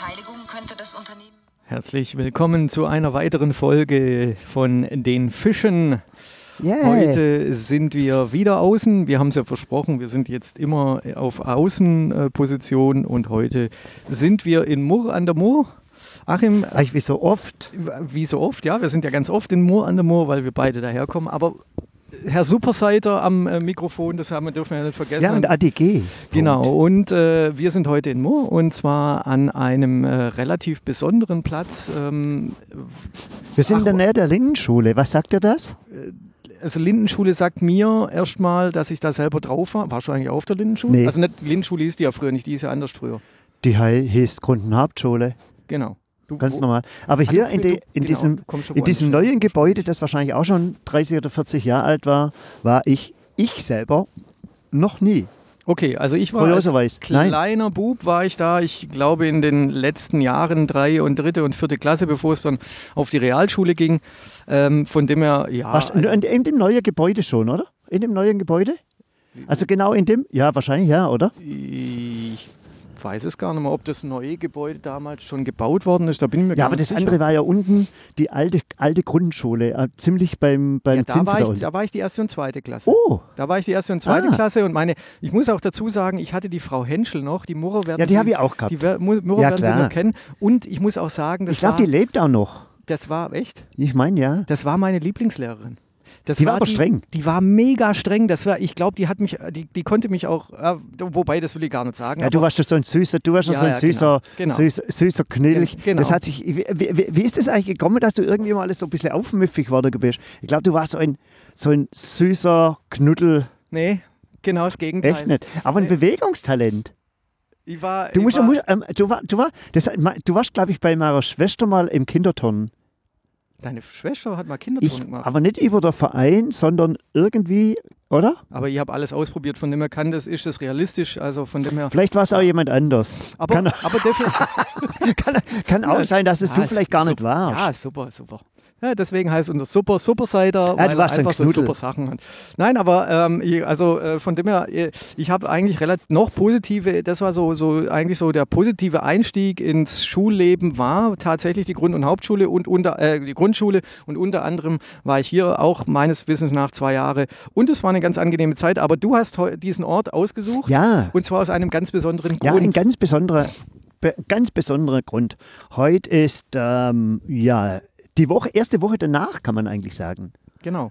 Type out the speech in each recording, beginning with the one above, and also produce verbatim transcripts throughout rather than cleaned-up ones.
Beteiligung könnte das Unternehmen... Herzlich willkommen zu einer weiteren Folge von den Fischen. Yeah. Heute sind wir wieder außen. Wir haben es ja versprochen, wir sind jetzt immer auf Außenposition und heute sind wir in Murr an der Murr. Achim, Eigentlich wie so oft. Wie so oft, ja. Wir sind ja ganz oft in Murr an der Murr, weil wir beide daherkommen. Aber Herr Superseiter am äh, Mikrofon, das haben wir, dürfen wir ja nicht vergessen. Ja, und A D G. Genau, und äh, wir sind heute in Murr und zwar an einem äh, relativ besonderen Platz. Ähm, wir sind ach, in der Nähe der Lindenschule. Was sagt ihr das? Also Lindenschule sagt mir erstmal, dass ich da selber drauf war. Warst du eigentlich auf der Lindenschule? Nee. Also nicht, Lindenschule hieß die ja früher nicht, die hieß ja anders früher. Die hieß Grundenhauptschule. Genau. Du, Ganz wo, normal. Aber ah, hier du, in, die, du, in genau, diesem, in diesem neuen Gebäude, das wahrscheinlich auch schon dreißig oder vierzig Jahre alt war, war ich, ich selber noch nie. Okay, also ich war als kleiner Nein. Bub, war ich da, ich glaube in den letzten Jahren, drei und dritte und vierte Klasse, bevor es dann auf die Realschule ging. Ähm, von dem her, ja. Warst, also, in, in dem neuen Gebäude schon, oder? In dem neuen Gebäude? Also genau in dem? Ja, wahrscheinlich ja, oder? Ich weiß es gar nicht mehr, ob das neue Gebäude damals schon gebaut worden ist. Da bin ich mir ja, gar aber nicht das sicher. andere war ja unten die alte, alte Grundschule, äh, ziemlich beim, beim ja, da Zinsen war, ich, da unten. da war ich die erste und zweite Klasse. Oh! Da war ich die erste und zweite ah. Klasse und meine, ich muss auch dazu sagen, ich hatte die Frau Henschel noch, die Murrer werden Ja, die Sie, habe ich auch gehabt. Die Murrer ja, werden klar. Sie noch kennen. Und ich muss auch sagen, das ich glaube, die lebt auch noch. Das war, echt? Ich meine, ja. Das war meine Lieblingslehrerin. Das die war, war aber die, streng. Die war mega streng. Das war, ich glaube, die hat mich, die, die konnte mich auch, äh, wobei, das will ich gar nicht sagen. Ja, du warst so ein süßer, du warst ja, so ein ja, süßer, genau. süßer, süßer Knödel. Genau. Das hat sich, wie, wie, wie ist das eigentlich gekommen, dass du irgendwie mal so ein bisschen aufmüffig geworden bist? Ich glaube, du warst so ein, so ein süßer Knuddel. Nee, genau das Gegenteil. Echt nicht. Aber ein nee. Bewegungstalent. Ich war, du, ich musst, war, musst, ähm, du, war, du, war, das, du warst, glaube ich, bei meiner Schwester mal im Kinderturnen. Deine Schwester hat mal Kinderturnen gemacht. Aber nicht über den Verein, sondern irgendwie, oder? Aber ich habe alles ausprobiert, von dem her kann das, ist das realistisch, also von dem her... Vielleicht war es auch jemand anders. Aber, kann, aber definitiv... kann, kann auch ja, sein, dass es ja, du vielleicht gar super, nicht warst. Ja, super, super. Ja, deswegen heißt unser Super Superseiter, ja, weil er einfach so super Sachen hat. Nein, aber ähm, ich, also äh, von dem her, ich habe eigentlich relativ noch positive, das war so, so eigentlich so der positive Einstieg ins Schulleben war tatsächlich die Grund- und Hauptschule und unter äh, die Grundschule und unter anderem war ich hier auch meines Wissens nach zwei Jahre und es war eine ganz angenehme Zeit, aber du hast diesen Ort ausgesucht ja. und zwar aus einem ganz besonderen Grund. Ja, ein ganz besonderer, be, ganz besonderer Grund. Heute ist, ähm, ja, die Woche, erste Woche danach, kann man eigentlich sagen. Genau.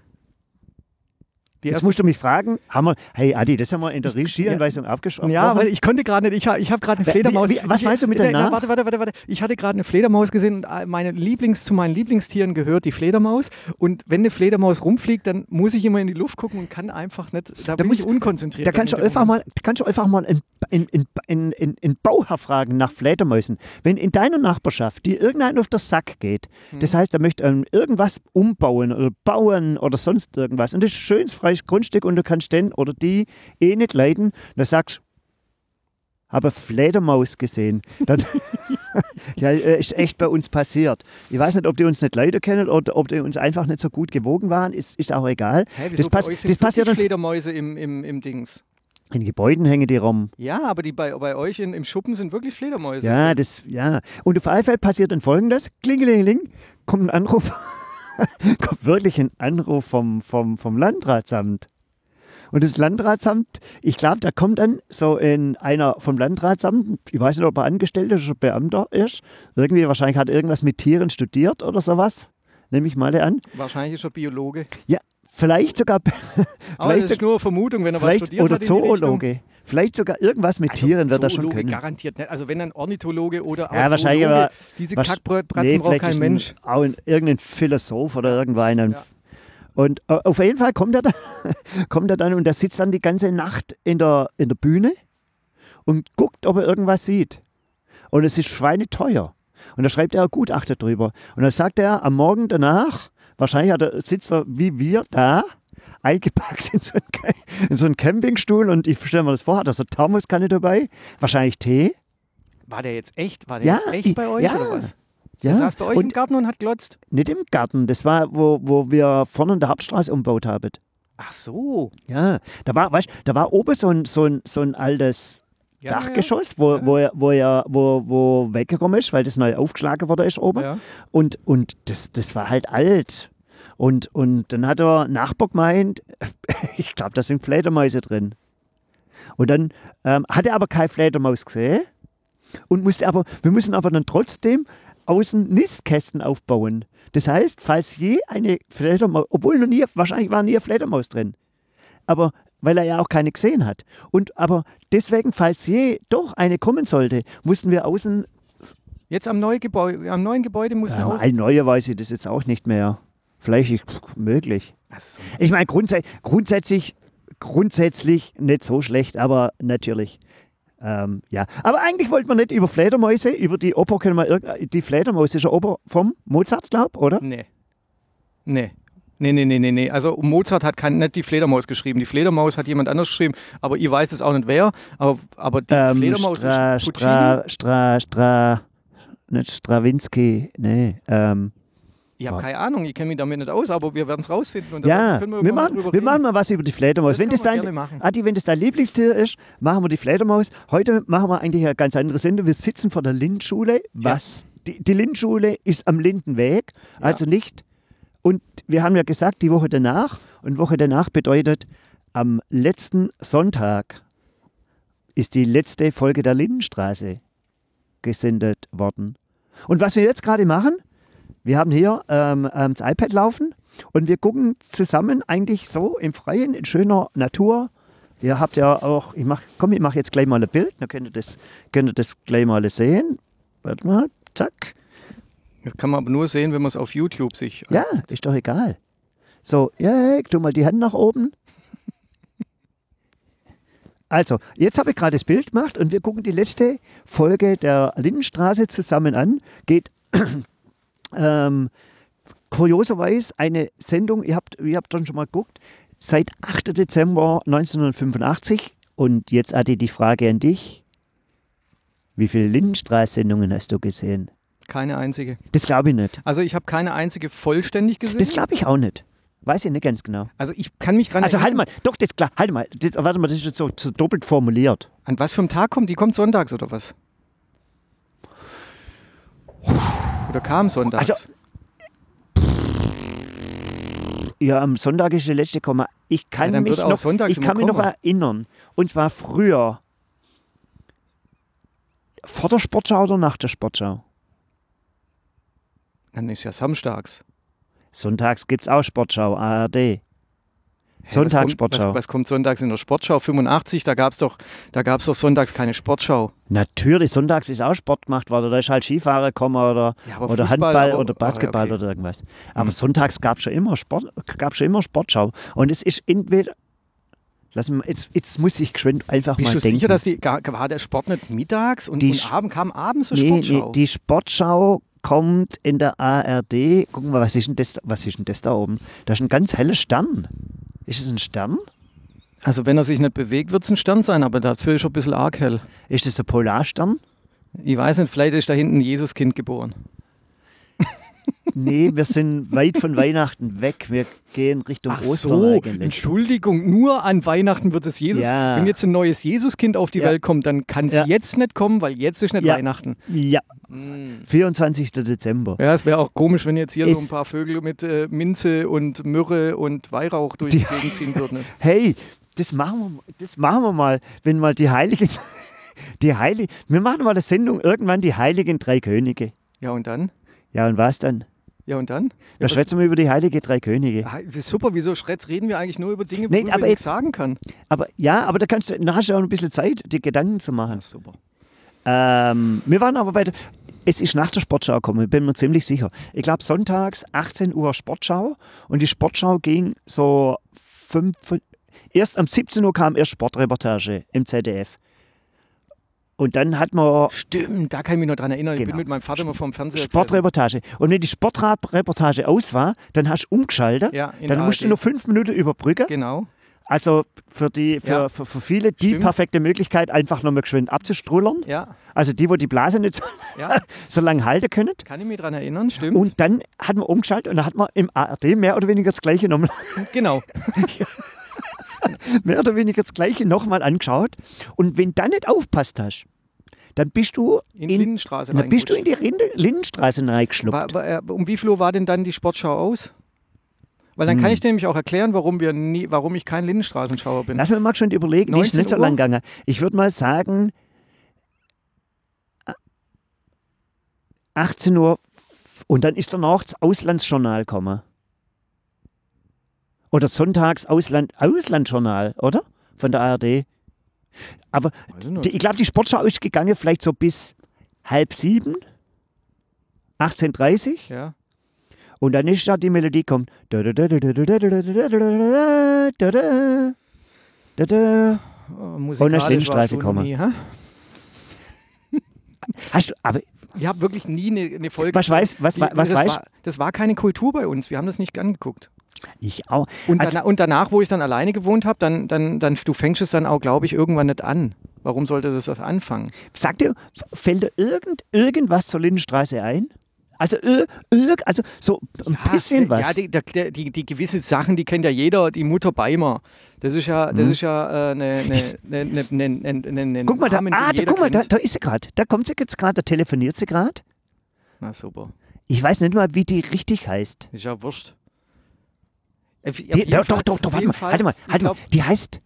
Die Jetzt musst du mich fragen, haben wir, hey Adi, das haben wir in der Regieanweisung ja. abgesprochen. Ja, weil ich konnte gerade nicht, ich, ich habe gerade eine Fledermaus. Wie, wie, was meinst du mit danach? Warte, warte, warte, warte. Ich hatte gerade eine Fledermaus gesehen und meine Lieblings, zu meinen Lieblingstieren gehört die Fledermaus. Und wenn eine Fledermaus rumfliegt, dann muss ich immer in die Luft gucken und kann einfach nicht, da, da bin ich unkonzentriert. Da kannst du einfach mal, kannst du einfach mal in, in, in, in, in, in Bauherr fragen nach Fledermäusen. Wenn in deiner Nachbarschaft dir irgendein auf den Sack geht, hm. das heißt, er möchte ähm, irgendwas umbauen oder bauen oder sonst irgendwas und das ist ein schönes freies Grundstück und du kannst den oder die eh nicht leiden, dann sagst du, habe Fledermaus gesehen. Dann ja, ist echt bei uns passiert. Ich weiß nicht, ob die uns nicht leider kennen oder ob die uns einfach nicht so gut gewogen waren, ist, ist auch egal. Hä, wieso das pass, bei euch sind das passiert dann Fledermäuse im, im, im Dings? In Gebäuden hängen die rum. Ja, aber die bei, bei euch in, im Schuppen sind wirklich Fledermäuse. Ja, das, ja. Und auf alle Fälle passiert dann Folgendes. Klingelingeling, kommt ein Anruf. kommt wirklich ein Anruf vom, vom, vom Landratsamt. Und das Landratsamt, ich glaube, da kommt dann so in einer vom Landratsamt, ich weiß nicht, ob er Angestellter oder Beamter ist, irgendwie wahrscheinlich hat er irgendwas mit Tieren studiert oder sowas, nehme ich mal an. Wahrscheinlich ist er Biologe. Ja, vielleicht sogar. Aber vielleicht das ist nur eine Vermutung, wenn er was studiert oder hat. Oder Zoologe. Vielleicht sogar irgendwas mit also Tieren wird er schon können. Garantiert nicht. Also wenn ein Ornithologe oder ja, wahrscheinlich Zoologe, aber, diese was, Kackbratzen nee, braucht kein Mensch. Ein, auch ein, irgendein Philosoph oder irgendwann. Ja. Und uh, auf jeden Fall kommt er, dann, kommt er dann und der sitzt dann die ganze Nacht in der, in der Bühne und guckt, ob er irgendwas sieht. Und es ist schweineteuer. Und da schreibt er ein Gutachter drüber. Und dann sagt er am Morgen danach, wahrscheinlich hat er, sitzt er wie wir da, eingepackt in so, einen, in so einen Campingstuhl und ich stelle mir das vor, hat er so Thermoskanne dabei, wahrscheinlich Tee. War der jetzt echt? War der ja, jetzt echt bei euch ja, oder was? Ja. Der saß bei euch und im Garten und hat glotzt? Nicht im Garten, das war, wo, wo wir vorne in der Hauptstraße umgebaut haben. Ach so. Ja, da war, weißt, da war oben so ein, so ein, so ein altes Ja, Dachgeschoss, wo, ja. wo, er, wo, er, wo, wo weggekommen ist, weil das neu aufgeschlagen worden ist oben. Ja. Und, und das, das war halt alt. Und, und dann hat der Nachbar gemeint, ich glaube, da sind Fledermäuse drin. Und dann ähm, hat er aber keine Fledermaus gesehen. Und musste aber, wir müssen aber dann trotzdem außen Nistkästen aufbauen. Das heißt, falls je eine Fledermaus, obwohl noch nie, wahrscheinlich war nie eine Fledermaus drin, aber weil er ja auch keine gesehen hat. Und aber deswegen, falls je doch eine kommen sollte, mussten wir außen. Jetzt am, neuen Gebäude, am neuen Gebäude muss Ja, man ein neue weiß ich das jetzt auch nicht mehr. Vielleicht ist möglich. So. Ich meine, grundsä grundsätzlich, grundsätzlich nicht so schlecht, aber natürlich. Ähm, ja. Aber eigentlich wollten wir nicht über Fledermäuse, über die Oper können wir irgend- die Fledermaus ist ja Oper vom Mozart, glaub, oder? Nee. Nee. Nee, nee, nee, nee, nee. Also Mozart hat kein, nicht die Fledermaus geschrieben. Die Fledermaus hat jemand anders geschrieben, aber ich weiß es auch nicht wer. Aber, aber die Ähm, Fledermaus Stra, ist Puccini. Stra, Stra, Stra, nicht Strawinski, nee. Ähm, Ich habe Ja. keine Ahnung, ich kenne mich damit nicht aus, aber wir werden es rausfinden. Und dann ja, können wir, wir, mal machen, drüber wir reden. machen mal was über die Fledermaus. Das Wenn können das, wir dein, gerne machen. Adi, wenn das dein Lieblingstier ist, machen wir die Fledermaus. Heute machen wir eigentlich eine ganz andere Sendung. Wir sitzen vor der Lindenschule. Was? Die, die Lindenschule ist am Lindenweg, also nicht. Und wir haben ja gesagt, die Woche danach. Und Woche danach bedeutet, am letzten Sonntag ist die letzte Folge der Lindenstraße gesendet worden. Und was wir jetzt gerade machen, wir haben hier ähm, ähm, das iPad laufen und wir gucken zusammen eigentlich so im Freien, in schöner Natur. Ihr habt ja auch, ich mach, komm, ich mache jetzt gleich mal ein Bild, dann könnt ihr das, könnt ihr das gleich mal sehen. Warte mal, zack. Das kann man aber nur sehen, wenn man es auf YouTube sich. Ja, ist doch egal. So, ja, tu mal die Hand nach oben. Also, jetzt habe ich gerade das Bild gemacht und wir gucken die letzte Folge der Lindenstraße zusammen an. Geht ähm, kurioserweise eine Sendung, ihr habt, ihr habt schon mal geguckt, seit achten Dezember neunzehnhundertfünfundachtzig. Und jetzt hatte die Frage an dich. Wie viele Lindenstraße-Sendungen hast du gesehen? Keine einzige. Das glaube ich nicht. Also ich habe keine einzige vollständig gesehen. Das glaube ich auch nicht. Weiß ich nicht ganz genau. also ich kann mich dran Also halt erinnern. mal, doch, das klar, halt mal, das, warte mal, das ist jetzt so, so doppelt formuliert. An was für einem Tag kommt die? Kommt sonntags oder was? Oder kam sonntags? Also- Ja, am Sonntag ist der letzte Komma. Ich kann Ja, dann mich, wird auch noch, sonntags ich immer kann mich noch kommen. erinnern. Und zwar früher. Vor der Sportschau oder nach der Sportschau? Dann ist ja samstags. Sonntags gibt es auch Sportschau, A R D. Hä, Sonntagssportschau. Was, kommt- was, was kommt sonntags in der Sportschau? fünfundachtzig, da gab es doch, da gab's doch sonntags keine Sportschau. Natürlich, sonntags ist auch Sport gemacht worden. Da ist halt Skifahrer gekommen oder, Ja, aber oder Fußball, Handball aber- oder Basketball ah, okay. oder irgendwas. Aber Mhm. sonntags gab es schon immer Sport, gab schon immer Sportschau. Und es ist entweder. Lass mich mal, jetzt, jetzt muss ich geschwind einfach Bist mal du denken. sicher, dass die, gar- war der Sport nicht mittags und, Die und Sch- abend, kam abends eine Nee, Sportschau? nee, die Sportschau kommt in der A R D. Gucken wir, was ist denn das, was ist denn das da oben? Da ist ein ganz heller Stern. Ist es ein Stern? Also wenn er sich nicht bewegt, wird es ein Stern sein, aber dafür ist er ein bisschen arg hell. Ist es der Polarstern? Ich weiß nicht, vielleicht ist da hinten ein Jesuskind geboren. Nee, wir sind weit von Weihnachten weg. Wir gehen Richtung Ach Ostern so, eigentlich. Entschuldigung, nur an Weihnachten wird es Jesus. Ja. Wenn jetzt ein neues Jesuskind auf die Ja. Welt kommt, dann kann es Ja. jetzt nicht kommen, weil jetzt ist nicht Ja. Weihnachten. Ja, Mm. vierundzwanzigsten Dezember. Ja, es wäre auch komisch, wenn jetzt hier so Es- ein paar Vögel mit äh, Minze und Myrrhe und Weihrauch durch die, Die- Gegend ziehen würden. Hey, das machen wir, das machen wir mal, wenn mal die Heiligen, die Heiligen, wir machen mal eine Sendung, irgendwann die Heiligen Drei Könige. Ja, und dann? Ja, und was dann? Ja, und dann? Da Ja, was- schwätzen wir über die Heiligen Drei Könige. Ah, das ist super, wieso Schretz reden wir eigentlich nur über Dinge, Nee, worüber aber ich nichts jetzt- sagen kann? Aber ja, aber da kannst du, da hast du auch ein bisschen Zeit, dir Gedanken zu machen. Ah, super. Ähm, wir waren aber bei der, es ist nach der Sportschau gekommen, ich bin mir ziemlich sicher. Ich glaube sonntags achtzehn Uhr Sportschau und die Sportschau ging so fünf, erst um siebzehn Uhr kam erst Sportreportage im Z D F. Und dann hat man Stimmt, da kann ich mich noch dran erinnern. Ich Genau. bin mit meinem Vater immer vom Fernseher gesessen. Sportreportage. Und wenn die Sportreportage aus war, dann hast du umgeschaltet. Ja, in Dann der musst du A R D. noch fünf Minuten überbrücken. Genau. Also für, die, für, Ja. für, für viele die Stimmt. perfekte Möglichkeit, einfach nochmal geschwind abzustrullern. Ja, Also die, wo die Blase nicht so, ja, so lange halten können. kann ich mich dran erinnern, stimmt. Und dann hat man umgeschaltet und dann hat man im A R D mehr oder weniger das Gleiche nochmal. genau. mehr oder weniger das Gleiche nochmal angeschaut. Und wenn du da nicht aufpasst hast, dann bist du in die Lindenstraße dann bist du in die Rinde, Lindenstraße reingeschluppt. War, war, um wie viel Uhr war denn dann die Sportschau aus? Weil dann hm. kann ich dir nämlich auch erklären, warum, wir nie, warum ich kein Lindenstraßenschauer bin. Lass mir mal schon überlegen, die ist nicht so lang gegangen. Ich würde mal sagen, achtzehn Uhr und dann ist danach das Auslandsjournal gekommen. Oder sonntags Ausland, Auslandsjournal, oder? Von der A R D. Aber die, ich glaube, die Sportschau ist gegangen vielleicht so bis halb sieben, achtzehn Uhr dreißig. Ja. Und dann ist da die Melodie kommt. Oh, und dann ist Lindenstraße gekommen. Hast du, aber ich habe wirklich nie eine, eine Folge. Was weiß, was, die, was das weißt? War, das war keine Kultur bei uns. Wir haben das nicht angeguckt. Ich auch. Und, also, danach, und danach, wo ich dann alleine gewohnt habe, dann, dann, dann, du fängst es dann auch, glaube ich, irgendwann nicht an. Warum sollte das anfangen? Sag dir, fällt dir irgend, irgendwas zur Lindenstraße ein? Also, ir, ir, also so ein ja, bisschen was. Ja, die, die, die, die gewisse Sachen, die kennt ja jeder, die Mutter Beimer. Das ist ja, das hm. ist ja äh, eine, eine, eine, eine, eine Guck mal, da, Namen, ah, da, guck mal da, da ist sie gerade. Da kommt sie jetzt gerade, da telefoniert sie gerade. Na super. Ich weiß nicht mal, wie die richtig heißt. Ist ja wurscht. Die, doch, doch, doch, doch, warte mal, Fall, warte mal, warte glaub, mal. Die heißt...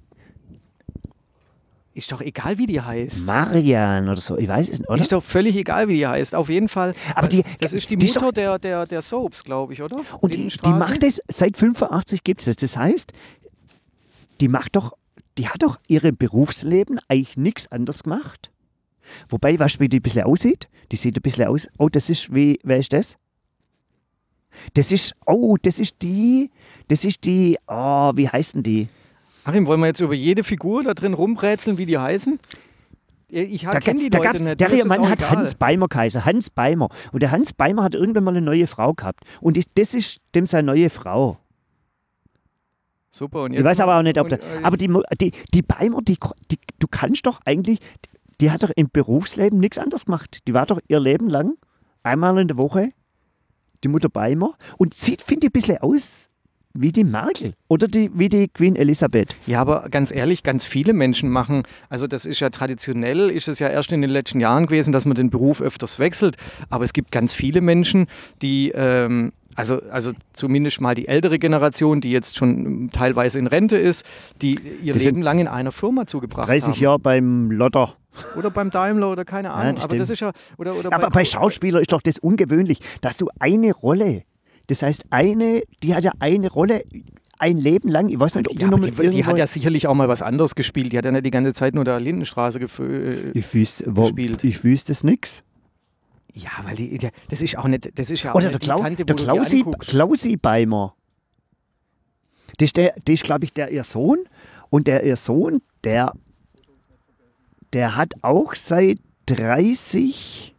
Ist doch egal, wie die heißt. Marian oder so, ich weiß es nicht, oder? Ist doch völlig egal, wie die heißt. Auf jeden Fall. Aber die, das ist die, die Mutter ist doch, der, der, der Soaps, glaube ich, oder? Und die, die macht das, seit fünfundachtzig gibt es das. Das heißt, die macht doch, die hat doch ihrem Berufsleben eigentlich nichts anderes gemacht. Wobei, weißt du, wie die ein bisschen aussieht? Die sieht ein bisschen aus, oh, das ist, wie, wer ist das? Das ist, oh, das ist die, das ist die, oh, wie heißen die? Achim, wollen wir jetzt über jede Figur da drin rumrätseln, wie die heißen? Ich kenne die da Leute gab, nicht. Der Mann hat egal. Hans Beimer geheißen, Hans Beimer. Und der Hans Beimer hat irgendwann mal eine neue Frau gehabt. Und das ist dem seine neue Frau. Super. Und jetzt ich weiß aber auch nicht, ob und, der, aber die, die, die Beimer, die, die, du kannst doch eigentlich, die hat doch im Berufsleben nichts anderes gemacht. Die war doch ihr Leben lang einmal in der Woche die Mutter Beimer und sieht, finde ich, ein bisschen aus wie die Merkel oder die, wie die Queen Elisabeth. Ja, aber ganz ehrlich, ganz viele Menschen machen, also das ist ja traditionell, ist es ja erst in den letzten Jahren gewesen, dass man den Beruf öfters wechselt, aber es gibt ganz viele Menschen, die, ähm, also, also zumindest mal die ältere Generation, die jetzt schon teilweise in Rente ist, die ihr das Leben lang in einer Firma zugebracht dreißig haben. dreißig Jahre beim Lotter. Oder beim Daimler oder keine Ahnung. Ja, das aber das ist ja, oder, oder aber bei, bei Schauspielern ist doch das ungewöhnlich, dass du eine Rolle, das heißt eine, die hat ja eine Rolle ein Leben lang, ich weiß nicht, ob ja, die noch die, die, die hat ja sicherlich auch mal was anderes gespielt, die hat ja nicht die ganze Zeit nur der Lindenstraße gef äh, ich wüsste, wo, gespielt. Ich wüsste es nix. Ja, weil die, die, das ist auch nicht, das ist ja auch oder nicht der, Klau, die Tante, der Klausi, Klausi Beimer. Das ist, der, das ist glaube ich, der ihr Sohn und der ihr Sohn, der Der hat auch seit dreißig,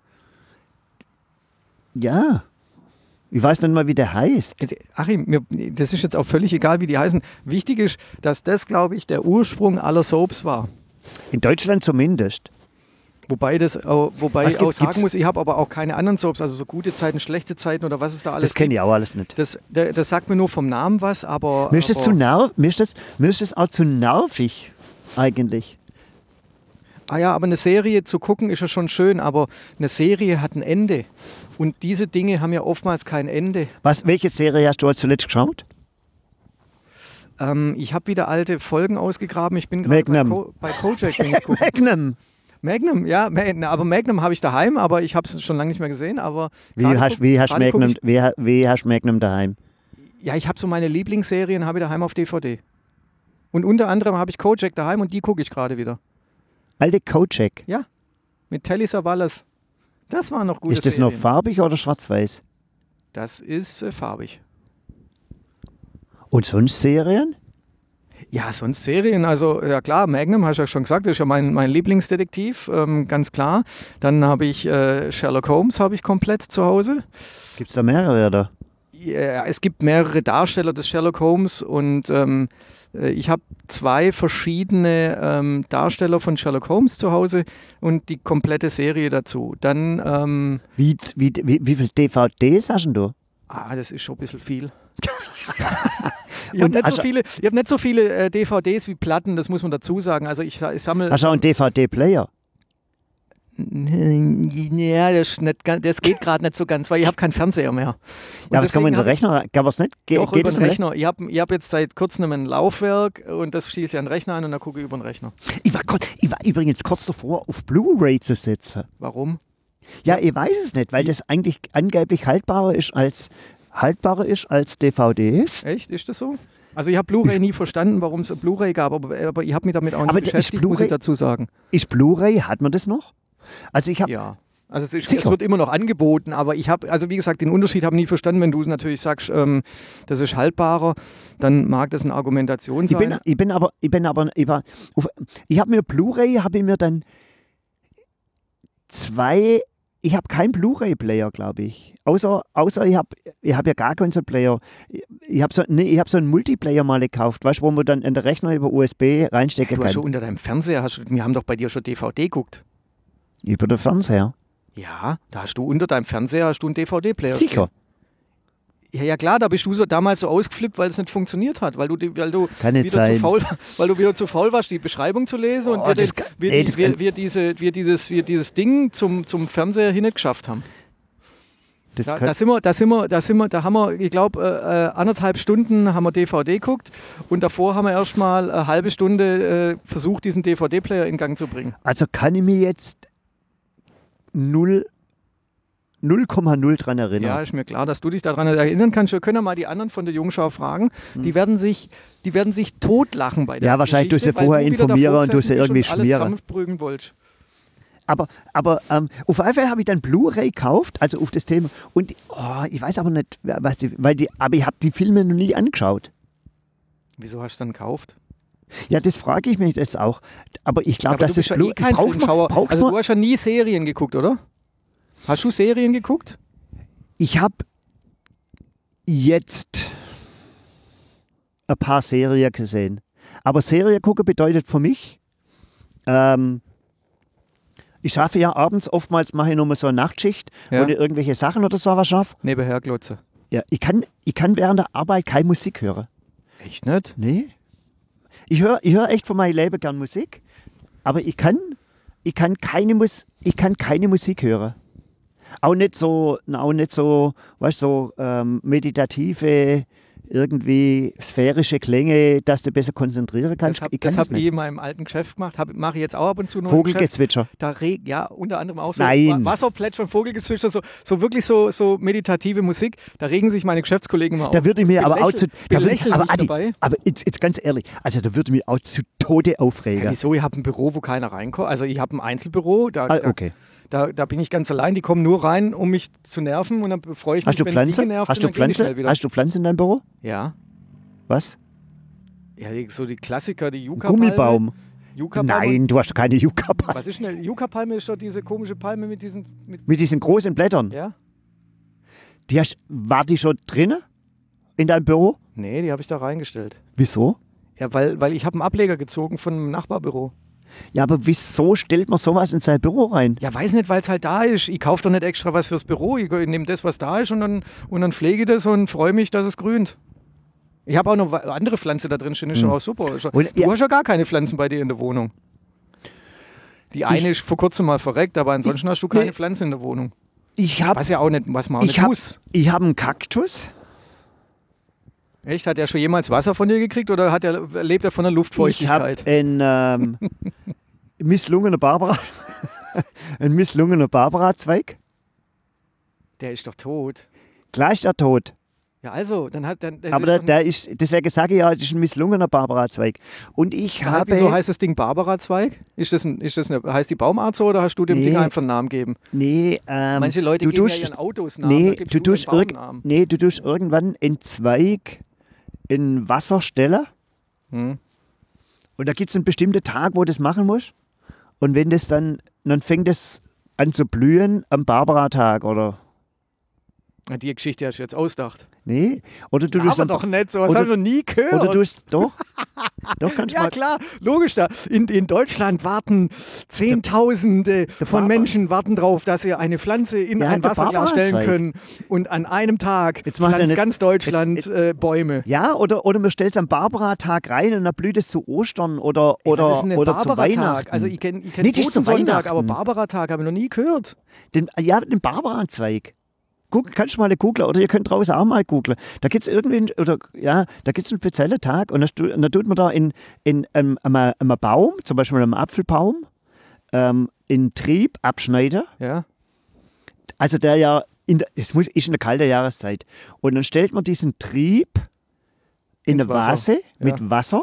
ja, ich weiß nicht mal, wie der heißt. Achim, mir, das ist jetzt auch völlig egal, wie die heißen. Wichtig ist, dass das, glaube ich, der Ursprung aller Soaps war. In Deutschland zumindest. Wobei, das, wobei ich gibt, auch sagen muss, ich habe aber auch keine anderen Soaps, also so gute Zeiten, schlechte Zeiten oder was ist da alles. Das kenne ich auch alles nicht. Das, das, das sagt mir nur vom Namen was, aber... Mir ist das, aber, zu nerv, mir ist das, mir ist das auch zu nervig, eigentlich. Ah ja, aber eine Serie zu gucken ist ja schon schön, aber eine Serie hat ein Ende. Und diese Dinge haben ja oftmals kein Ende. Was, welche Serie hast du als zuletzt geschaut? Ähm, ich habe wieder alte Folgen ausgegraben. Ich bin gerade bei, Ko bei Kojak. Magnum. Magnum, ja, aber Magnum habe ich daheim, aber ich habe es schon lange nicht mehr gesehen. Aber wie hast, wie, hast Magnum, ich, wie, wie hast Magnum daheim? Ja, ich habe so meine Lieblingsserien habe ich daheim auf D V D. Und unter anderem habe ich Kojak daheim und die gucke ich gerade wieder. Alte Kojak? Ja, mit Telly Savalas. Das war noch gut. Ist das Serien. Noch farbig oder schwarz-weiß? Das ist äh, farbig. Und sonst Serien? Ja, sonst Serien. Also, ja klar, Magnum, hast du ja schon gesagt, das ist ja mein, mein Lieblingsdetektiv, ähm, ganz klar. Dann habe ich äh, Sherlock Holmes habe ich komplett zu Hause. Gibt es da mehrere, oder? Ja, es gibt mehrere Darsteller des Sherlock Holmes und ähm, ich habe zwei verschiedene ähm, Darsteller von Sherlock Holmes zu Hause und die komplette Serie dazu. Dann ähm, wie, wie, wie, wie viele D V Ds hast du? Ah, das ist schon ein bisschen viel. Ich habe nicht, also, so viele, ich hab nicht so viele äh, D V Ds wie Platten, das muss man dazu sagen. Also ich, ich sammle... Hast du auch einen D V D-Player? Ja, das, nicht, ganz- das geht gerade nicht so ganz, weil ich habe keinen Fernseher mehr. Und Ja, das kann man in den deswegen hab Rechner, kann man es nicht? Ge ich, doch, geht über das den im Rechner. Ich habe ich hab jetzt seit kurzem ein Laufwerk und das schließe ich an den Rechner an und dann gucke ich über den Rechner. Ich war, grad- ich war übrigens kurz davor, auf Blu-ray zu setzen. Warum? Ja, ich weiß es nicht, weil das eigentlich angeblich haltbarer ist als, haltbarer ist als D V Ds. Echt? Ist das so? Also ich habe Blu-ray nie verstanden, warum es Blu-ray gab, aber, aber ich habe mich damit auch nicht Aber da ist beschäftigt, muss ich Blu-ray- dazu sagen. Ist Blu-ray, hat man das noch? Also ich habe Ja. Also es, ist, Sicher. es wird immer noch angeboten, aber ich habe, also wie gesagt, den Unterschied habe ich nie verstanden. Wenn du natürlich sagst, ähm, das ist haltbarer, dann mag das eine Argumentation Ich sein. bin, ich bin aber, ich bin aber, ich, war, auf- ich habe mir Blu-ray, habe ich mir dann zwei, ich habe keinen Blu-ray-Player, glaube ich. Außer, außer ich habe ich hab ja gar keinen so Player. Ich, ich habe so, nee, ich hab so einen Multiplayer mal gekauft, weißt du, wo man dann in den Rechner über U S B reinstecken Du hast kann. schon unter deinem Fernseher, hast, du- wir haben doch bei dir schon D V D geguckt. Über den Fernseher. Ja, da hast du unter deinem Fernseher hast du einen D V D-Player. Sicher. Ja, ja klar, da bist du so damals so ausgeflippt, weil es nicht funktioniert hat, weil du, die- weil du, Kann nicht wieder, zu sein. faul, weil du wieder zu faul warst, die Beschreibung zu lesen und Oh, wir, das den, kann- wir, ey, die- das wir, kann- wir, diese, wir, dieses, wir dieses Ding zum, zum Fernseher hin nicht geschafft haben. Das Da, kann- da sind wir, da sind wir, da sind wir, da haben wir, ich glaube, äh, äh, anderthalb Stunden haben wir D V D geguckt und davor haben wir erst mal eine halbe Stunde äh, versucht, diesen D V D-Player in Gang zu bringen. Also kann ich mich jetzt null Komma null dran Ja, erinnern. ist mir klar, dass du dich daran erinnern kannst. Wir können ja mal die anderen von der Jungschau fragen. Die werden sich, die werden sich totlachen bei der Ja, wahrscheinlich Geschichte, tust du vorher weil wieder informieren davor und tust du gesessen irgendwie bist und alles schmieren. zusammenprügeln wolltest. Aber, aber ähm, auf jeden Fall habe ich dann Blu-ray gekauft, also auf das Thema. Und oh, ich weiß aber nicht, was die, weil die, aber ich habe die Filme noch nie angeschaut. Wieso hast du dann gekauft? Ja, das frage ich mich jetzt auch. Aber ich glaube, Aber dass du bist das ja Blu eh kein braucht man, Filmschauer. braucht Also man, du hast ja nie Serien geguckt, oder? Hast du Serien geguckt? Ich habe jetzt ein paar Serien gesehen. Aber Serie gucken bedeutet für mich, ähm, ich schaffe ja abends, oftmals mache ich nochmal so eine Nachtschicht, Ja. wo ich irgendwelche Sachen oder so was schaffe. Nebenher glotze. Ja, ich kann, ich kann während der Arbeit keine Musik hören. Echt nicht? Nee. Ich höre ich hör echt von meinem Leben gern Musik, aber ich kann, ich kann, keine, Mus ich kann keine Musik hören. Auch nicht so, auch nicht so, weißt du, so ähm, meditative, irgendwie sphärische Klänge, dass du besser konzentrieren kannst. Das habe ich kann das hab ich nicht. in meinem alten Geschäft gemacht. Mache ich jetzt auch ab und zu noch im Geschäft. Vogelgezwitscher. Da reg, ja, unter anderem auch so Nein. Wa- Wasserplätschern, Vogelgezwitscher, so, so wirklich so, so meditative Musik. Da regen sich meine Geschäftskollegen immer auf. Da würde ich mir aber auch zu, da würde ich, belächeln aber, mich Adi, dabei. aber jetzt, jetzt ganz ehrlich, also da würde ich mich auch zu Tode Ja, aufregen. wieso? Ich habe ein Büro, wo keiner reinkommt. Also ich habe ein Einzelbüro. Da, Ah, okay. da, da, da bin ich ganz allein. Die kommen nur rein, um mich zu nerven. Und dann freue ich mich, Hast du wenn die Pflanze? genervt Hast du sind, dann gehe ich Pflanze? schnell wieder. Hast du Pflanze in deinem Büro? Ja. Was? Ja, die, so die Klassiker, die Yucca-Palme. Gummibaum. Yucca-Palme. Nein, du hast doch keine Yucca-Palme. Was ist denn eine Yucca-Palme? Ist doch diese komische Palme mit diesen... Mit, Mit diesen großen Blättern. ja? Die hast, war die schon drin in deinem Büro? Nee, die habe ich da reingestellt. Wieso? Ja, weil, weil ich habe einen Ableger gezogen von einem Nachbarbüro. Ja, aber wieso stellt man sowas in sein Büro rein? Ja, weiß nicht, weil es halt da ist. Ich kaufe doch nicht extra was fürs Büro. Ich nehme das, was da ist und dann, und dann pflege ich das und freue mich, dass es grünt. Ich habe auch noch wa- andere Pflanzen da drin stehen, ist Hm. doch auch super. Ist doch- Und, Du ja, hast ja gar keine Pflanzen bei dir in der Wohnung. Die eine ist vor kurzem mal verreckt, aber ansonsten hast du keine nee. Pflanzen in der Wohnung. ich habe Was ja auch nicht, was man auch ich nicht hab, muss. ich hab einen Kaktus. Echt? Hat er schon jemals Wasser von dir gekriegt oder hat er, lebt er von der Ich habe Luftfeuchtigkeit? einen ähm, misslungenen Barbara. einen misslungenen Barbara-Zweig. Der ist doch tot. Klar ist er tot. Ja, also, dann hat dann. Aber der, der ist, deswegen sage ich ja, das ist ein misslungener Barbara-Zweig. Und ich habe. Wieso heißt das Ding Barbara-Zweig? Ist das ein, ist das eine, heißt die Baumart so oder hast du dem Nee. Ding einfach einen Namen gegeben? Nee, ähm, Manche Leute du geben tust, ja ihren Autos Namen. nee, da gibst du nur tust einen irg Baumnamen. nee, du tust irgendwann einen Zweig in Wasser stellen. Hm. Und da gibt es einen bestimmten Tag, wo du das machen musst. Und wenn das dann, dann fängt es an zu blühen am Barbara-Tag oder Die Geschichte hast du jetzt ausgedacht. Nee. Oder du tust Aber doch nicht, sowas oder- habe ich noch nie gehört. Oder du hast, doch. Doch, kannst du ja mal. klar, logisch. Da. In, in Deutschland warten Zehntausende von Barbara- Menschen warten drauf, dass sie eine Pflanze in Ja, ein der Wasserglas stellen Barbara-Zweig. können. Und an einem Tag Jetzt macht er pflanzt nicht- ganz Deutschland jetzt- äh, Bäume. Ja, oder, oder man stellt es am Barbara-Tag rein und dann blüht es zu Ostern oder, oder, das ist ein oder zu Barbara-Tag. Weihnachten. Also ich kenne ich kenn Nee, das ist zu Totensonntag, aber Weihnachten. Barbara-Tag habe ich noch nie gehört. Den, ja, den Barbara-Zweig. Guck, kannst du mal googlen oder ihr könnt draußen auch mal googlen. Da gibt es irgendwie, oder ja, da gibt es einen speziellen Tag und dann, stu- und dann tut man da in, in ähm, einem, einem Baum, zum Beispiel einem Apfelbaum, ähm, in Trieb abschneiden. Ja. Also der ja, in der, es muss, ist in der kalten Jahreszeit. Und dann stellt man diesen Trieb in Ins eine Wasser. Vase Ja. mit Wasser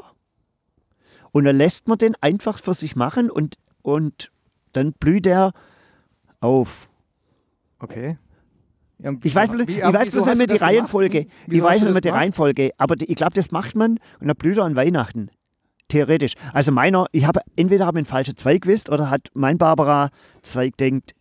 und dann lässt man den einfach für sich machen und, und dann blüht er auf. Okay. Ja, Ich weiß, wie- bloß- ich aber weiß wieso bloß hast nicht mehr du die das gemacht? Reihenfolge. Wieso Ich hast weiß du nicht das mehr die gemacht? Reihenfolge, aber die, ich glaube, das macht man und dann blüht er an Weihnachten. Theoretisch. Also meiner, ich habe entweder habe ich einen falschen Zweig gewusst oder hat mein Barbara-Zweig denkt,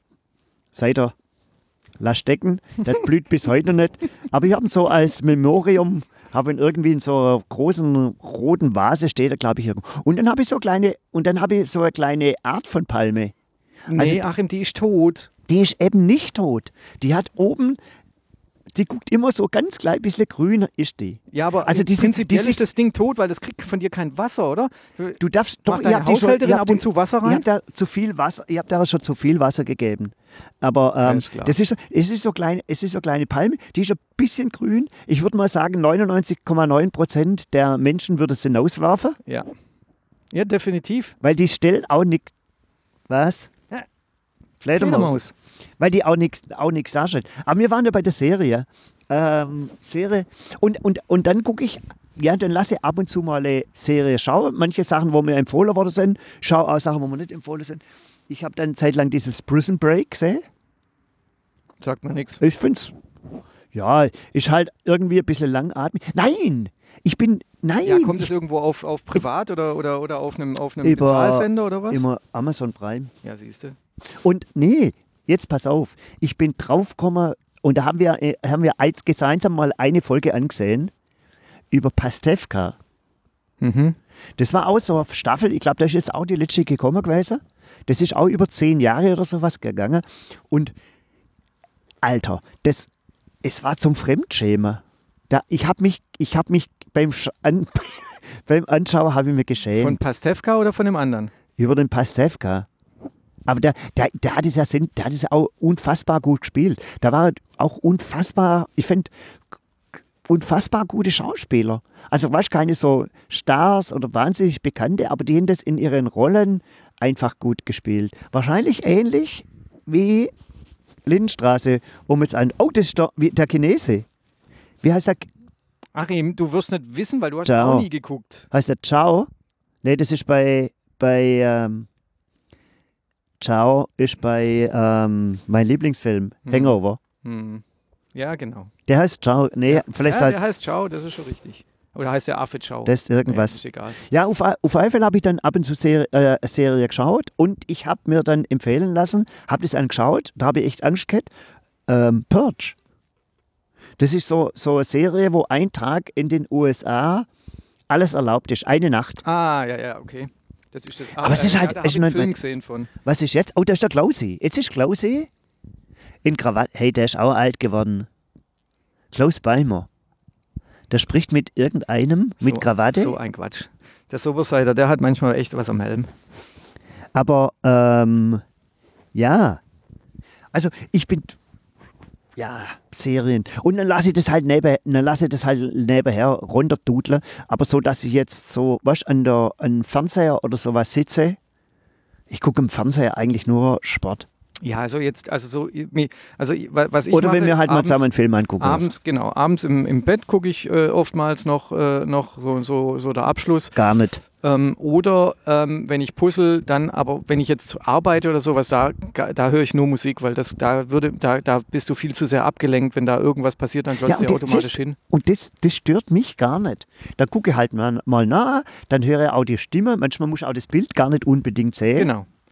seid ihr, lass stecken, das blüht bis heute noch nicht. Aber ich habe ihn so als Memorium, habe ihn irgendwie in so einer großen roten Vase, steht er, glaube ich, irgendwo. Und dann habe ich so kleine, und dann habe ich so eine kleine Art von Palme. Nee, Also- Achim, die ist tot. Die ist eben nicht tot. Die hat oben, die guckt immer so ganz klein bisschen grüner ist die. Ja, aber Also also die sind- prinzipiell die sind- ist das Ding tot, weil das kriegt von dir kein Wasser, oder? Du darfst doch, Macht deine habt die schon- Haushälterin ihr habt ab und die- zu Wasser Ihr rein? habt da zu viel Wasser, ihr habt da schon zu viel Wasser gegeben. Aber ähm, ist klar. das ist, es ist so kleine, es ist so kleine Palme, die ist ein bisschen grün. Ich würde mal sagen, neunundneunzig Komma neun Prozent der Menschen würde es hinauswerfen, Ja. Ja, definitiv. weil die stellt auch nichts. Was? Ja. Fledermaus. Fledermaus. Weil die auch nichts auch nix darstellt. Aber wir waren ja bei der Serie. Ähm, Serie. Und, und, und dann gucke ich, ja, dann lasse ich ab und zu mal eine Serie schauen. Manche Sachen, wo mir empfohlen worden sind, schaue auch Sachen, wo mir nicht empfohlen sind. Ich habe dann eine Zeit lang dieses Prison Break gesehen. Sagt mir nichts. Ich finde es, ja, ist halt irgendwie ein bisschen langatmig. Nein! Ich bin, nein! Ja, kommt ich, es irgendwo auf, auf privat oder, oder, oder auf einem, auf einem Über- Bezahlsender oder was? immer Amazon Prime. Ja, siehst du. Und nee, jetzt pass auf, ich bin draufgekommen und da haben wir, äh, haben wir als gemeinsam mal eine Folge angesehen über Pastewka. Mhm. Das war auch so eine Staffel, ich glaube, da ist jetzt auch die letzte gekommen gewesen. Das ist auch über zehn Jahre oder sowas gegangen. Und Alter, das, es war zum Fremdschämen. Da, ich habe mich, ich habe mich beim, Sch- an, beim Anschauen habe ich mich geschämt. Von Pastewka oder von dem anderen? Über den Pastewka. Aber der, der, der, hat es ja, sind- der hat es ja auch unfassbar gut gespielt. Da war auch unfassbar, ich finde, unfassbar gute Schauspieler. Also weißt keine so Stars oder wahnsinnig Bekannte, aber die haben das in ihren Rollen einfach gut gespielt. Wahrscheinlich ähnlich wie Lindenstraße, um jetzt an. Oh, das ist der, wie, der Chinese. Wie heißt der? Achim, du wirst nicht wissen, weil du hast Ciao. auch nie geguckt. Heißt der Ciao? Nee, das ist bei, bei ähm, Ciao ist bei ähm, mein Lieblingsfilm, Hm. Hangover. Hm. Ja, genau. Der heißt Ciao. Nee, vielleicht ja, heißt der heißt Ciao, das ist schon richtig. Oder heißt der Affe Ciao? das irgendwas. Nee, ist egal. Ja, auf, auf jeden Fall habe ich dann ab und zu Serie, äh, eine Serie geschaut und ich habe mir dann empfehlen lassen, habe das angeschaut, da habe ich echt Angst gehabt, ähm, Purge. Das ist so, so eine Serie, wo ein Tag in den U S A alles erlaubt ist, eine Nacht. Ah, ja, ja, okay. Das ist das. Ah, Aber es ja, ist ja, halt- da ist hab ich einen nicht- Film gesehen von. Was ist jetzt? Oh, da ist der Klausi. Jetzt ist Klausi in Krawatte. Hey, der ist auch alt geworden. Klaus Beimer. Der spricht mit irgendeinem mit so, Krawatte. So ein Quatsch. Der Sobersider, der hat manchmal echt was am Helm. Aber ähm, ja, also ich bin ja Serien und dann lasse ich das halt neben, dann lasse ich das halt nebenher runterdudeln, aber so, dass ich jetzt so was an der an Fernseher oder sowas sitze. Ich gucke im Fernseher eigentlich nur Sport. Ja, also jetzt, also so, mi- also was ich Oder mache, wenn wir halt mal abends, zusammen einen Film angucken. Abends, genau, abends im, im Bett gucke ich äh, oftmals noch, äh, noch so, so, so der Abschluss. Gar nicht. Ähm, oder ähm, wenn ich puzzle, dann, aber wenn ich jetzt arbeite oder sowas, da, da höre ich nur Musik, weil das, da würde, da, da bist du viel zu sehr abgelenkt. Wenn da irgendwas passiert, dann klotzt und dir das- automatisch hin. Und das, das stört mich gar nicht. Da gucke ich halt mal, mal nach, dann höre ich auch die Stimme. Manchmal muss ich auch das Bild gar nicht unbedingt sehen. Genau.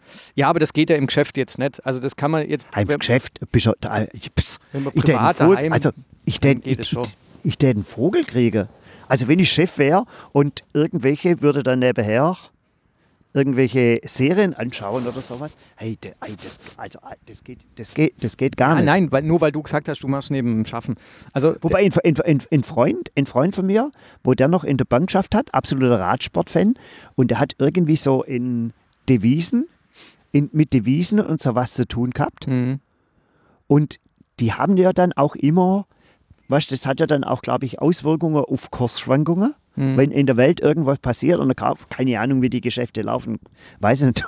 Ja, aber das geht ja im Geschäft jetzt nicht. Also das kann man jetzt... Im wenn, Geschäft bist du, da, ich, pss, wenn man ich tät einen privat Vogel, daheim... also ich tät, geht es ich, schon. ich, ich tät einen Vogel kriegen. Also wenn ich Chef wäre und irgendwelche würde dann nebenher irgendwelche Serien anschauen oder sowas, hey, de, ey, das, also, das, geht, das, geht, das geht gar Ja, nicht. nein, weil, nur weil du gesagt hast, du machst neben dem Schaffen. Also, Wobei ein, ein, ein, ein, Freund, ein Freund von mir, wo der noch in der Bank geschafft hat, absoluter Radsportfan, und der hat irgendwie so in Devisen, in, mit Devisen und so was zu tun gehabt. Mhm. Und die haben ja dann auch immer, weißt, das hat ja dann auch, glaube ich, Auswirkungen auf Kursschwankungen. Mhm. Wenn in der Welt irgendwas passiert und keine Ahnung, wie die Geschäfte laufen, weiß ich nicht.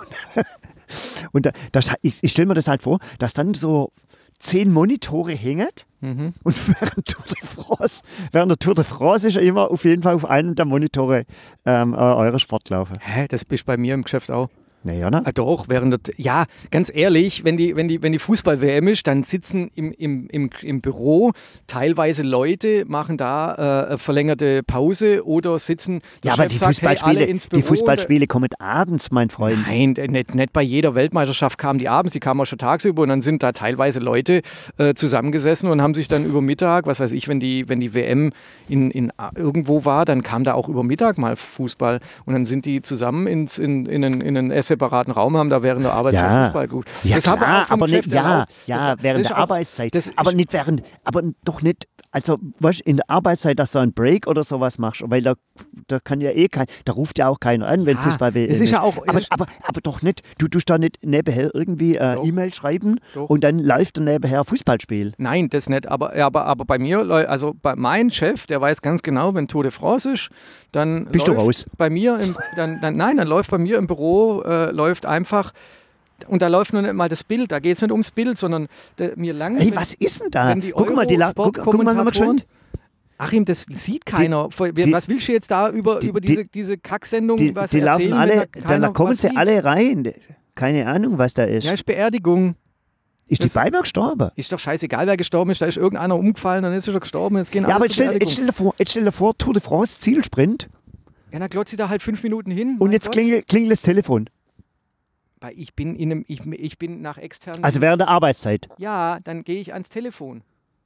Und das, ich, ich stelle mir das halt vor, dass dann so zehn Monitore hängen mhm. und während Tour de France, während der Tour de France ist ja immer auf jeden Fall auf einem der Monitore ähm, eure Sport laufen. Hä, das bist bei mir im Geschäft auch. Naja, ne? Ah, doch, während der, ja, ganz ehrlich, wenn die, wenn die, wenn die Fußball-W M ist, dann sitzen im, im, im, im Büro teilweise Leute, machen da äh, verlängerte Pause oder sitzen. Ja, aber die, sagt, Fußballspiele, hey, alle ins Büro die Fußballspiele kommen abends, mein Freund. Nein, nicht, nicht bei jeder Weltmeisterschaft kamen die abends, die kamen auch schon tagsüber und dann sind da teilweise Leute äh, zusammengesessen und haben sich dann über Mittag, was weiß ich, wenn die, wenn die W M in, in irgendwo war, dann kam da auch über Mittag mal Fußball und dann sind die zusammen ins, in, in, in, in einen separaten Raum, haben da während der Arbeitszeit ja. Fußball gut. Ja, das klar, aber nicht, ja, ja, das, während das der auch, Arbeitszeit. das aber ist, nicht während, aber doch nicht, also weißt, in der Arbeitszeit, dass du einen Break oder sowas machst, weil da, da kann ja eh kein, da ruft ja auch keiner an, wenn ja, Fußball will. Es ist ja auch, aber, aber, aber doch nicht, du tust da nicht nebenher irgendwie äh, E-Mail schreiben doch. Und dann läuft dann nebenher Fußballspiel. Nein, das nicht, aber, aber, aber bei mir, also bei meinem Chef, der weiß ganz genau, wenn Tour de France ist, dann bist läuft du raus. Bei mir, im, dann, dann, nein, dann läuft bei mir im Büro, äh, läuft einfach. Und da läuft nur nicht mal das Bild, da geht es nicht ums Bild, sondern der, mir lang. Hey, wenn, was ist denn da? Die guck mal, die La guck, guck mal, mal geschwind. Achim, das sieht keiner. Die, was willst du jetzt da über, die, über diese, diese Kacksendung die, was die erzählen? laufen alle, da da kommen sie sieht? alle rein. Keine Ahnung, was da ist. Ja, ist Beerdigung. Ist das die Beimer gestorben? Ist doch scheißegal, wer gestorben ist. Da ist irgendeiner umgefallen, dann ist er schon gestorben. Jetzt gehen ja, alle aber jetzt zur stell, jetzt, stell dir vor, jetzt stell dir vor, Tour de France, Zielsprint. Ja, dann glotzt sie da halt fünf Minuten hin. Und jetzt klingelt, klingelt das Telefon. Weil ich bin in einem, ich, ich bin nach externen. Also während der Arbeitszeit. Ja, dann gehe ich ans Telefon.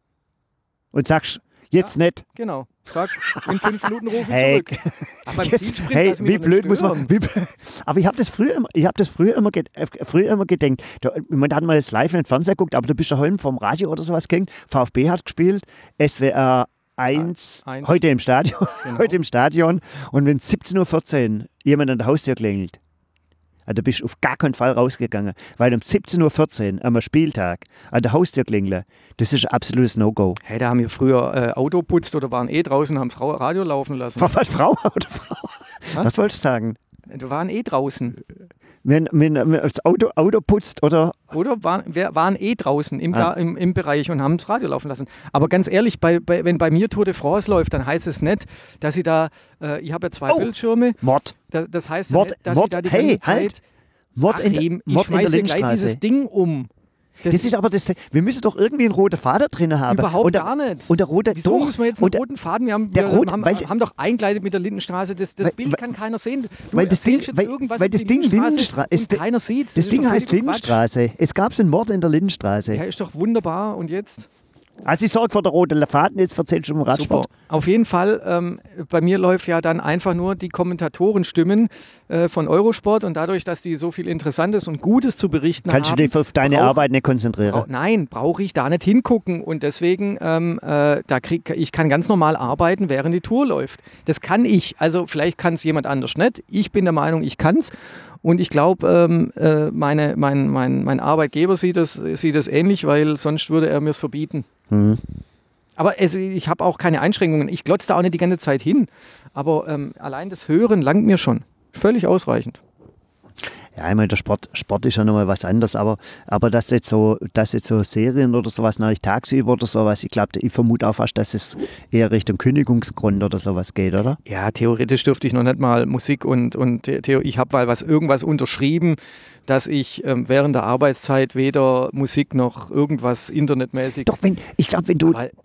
Und sagst, jetzt ja, nicht. Genau. Sag, in fünf Minuten rufe ich hey. zurück. Aber beim jetzt, hey, wie blöd muss man. Wie, aber ich habe das früher immer, ich habe das früher immer, äh, früher immer gedacht. Da, man hat mal das live in den Fernseher geguckt, aber du bist ja heute vom Radio oder sowas gegangen. VfB hat gespielt, S W R eins, eins. heute im Stadion. Genau. heute im Stadion. Und wenn siebzehn Uhr vierzehn jemand an der Haustür klingelt, also da bist du auf gar keinen Fall rausgegangen, weil um siebzehn Uhr vierzehn am Spieltag an der Haustür klingeln, das ist ein absolutes No-Go. Hey, da haben wir früher äh, Auto putzt oder waren eh draußen und haben das Radio laufen lassen. Was, was Frau oder Frau? Was, was wolltest du sagen? Wir waren eh draußen. Wenn, wenn, wenn das Auto, Auto putzt oder... Oder waren, wir waren eh draußen im, ah. im, im Bereich und haben das Radio laufen lassen. Aber ganz ehrlich, bei, bei, wenn bei mir Tour de France läuft, dann heißt es nicht, dass ich da, äh, ich habe ja zwei oh. Bildschirme. Mord. Das, das heißt Mord, nicht, dass Mord, ich da die hey, ganze Zeit... Halt. Mord in, Achim, ich Mord in der schmeiße gleich Lindenstraße. dieses Ding um. Das, das ist aber das, wir müssen doch irgendwie einen roten Faden drin haben. Überhaupt und der, gar nicht. Und der rote, Wieso doch, müssen wir jetzt einen der, roten Faden? Wir haben, der wir Rot, haben, weil, haben doch eingleitet mit der Lindenstraße. Das, das weil, Bild kann keiner sehen. Du weil das Ding, jetzt weil, irgendwas weil das Ding Lindenstraße und keiner sieht. Das, das Ding heißt Lindenstraße. Es gab einen Mord in der Lindenstraße. Ja, ist doch wunderbar. Und jetzt? Also ich sorge vor der roten Faden, jetzt erzählst du um Radsport. Super. Auf jeden Fall, ähm, bei mir läuft ja dann einfach nur die Kommentatorenstimmen äh, von Eurosport und dadurch, dass die so viel Interessantes und Gutes zu berichten Kannst haben. Kannst du dich auf deine brauch, Arbeit nicht konzentrieren? Brauch, nein, brauche ich da nicht hingucken und deswegen, ähm, äh, da krieg, ich kann ganz normal arbeiten, während die Tour läuft. Das kann ich, also vielleicht kann es jemand anders nicht. Ich bin der Meinung, ich kann es. Und ich glaube, ähm, äh, meine, mein, mein, mein Arbeitgeber sieht das, sieht das ähnlich, weil sonst würde er mir es verbieten. Mhm. Aber es, ich habe auch keine Einschränkungen. Ich glotze da auch nicht die ganze Zeit hin. Aber ähm, allein das Hören langt mir schon. Völlig ausreichend. Ja, ich meine, der Sport, Sport ist ja nochmal was anderes, aber, aber dass jetzt so, dass jetzt so Serien oder sowas nach tagsüber oder sowas, ich glaube, ich vermute auch fast, dass es eher Richtung Kündigungsgrund oder sowas geht, oder? Ja, theoretisch dürfte ich noch nicht mal Musik und, und ich habe mal was irgendwas unterschrieben, dass ich ähm, während der Arbeitszeit weder Musik noch irgendwas internetmäßig. Doch, wenn, ich glaube, wenn du. Das, wenn,